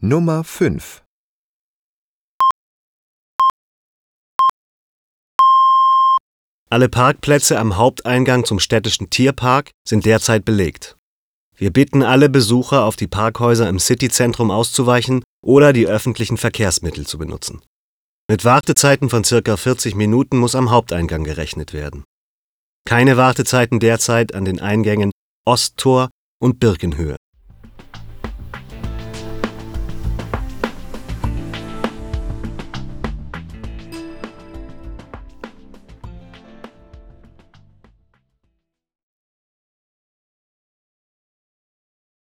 Nummer 5. Alle Parkplätze am Haupteingang zum städtischen Tierpark sind derzeit belegt. Wir bitten alle Besucher, auf die Parkhäuser im Cityzentrum auszuweichen oder die öffentlichen Verkehrsmittel zu benutzen. Mit Wartezeiten von ca. 40 Minuten muss am Haupteingang gerechnet werden. Keine Wartezeiten derzeit an den Eingängen Osttor und Birkenhöhe.